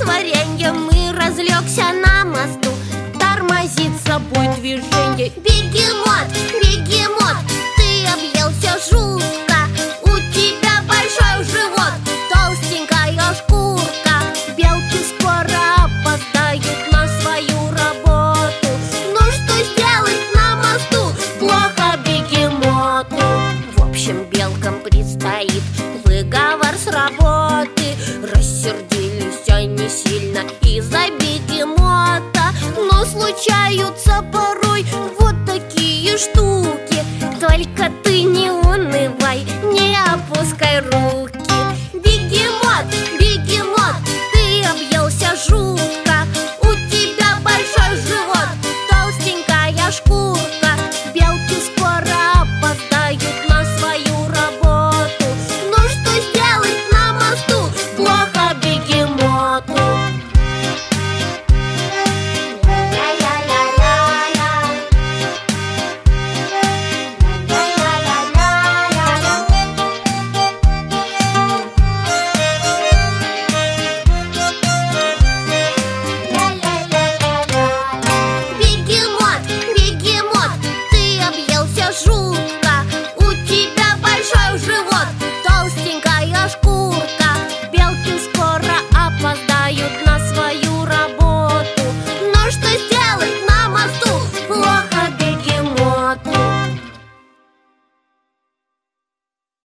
вареньем и разлегся на мосту. Тормозит собой движение. Бегемот, бегемот, ты объелся жутко. У тебя большой живот, толстенькая шкурка. Белки скоро опоздают на свою работу. Ну что сделать на мосту? Плохо бегемоту. В общем, белкам предстоит выговор с работы. Рассердился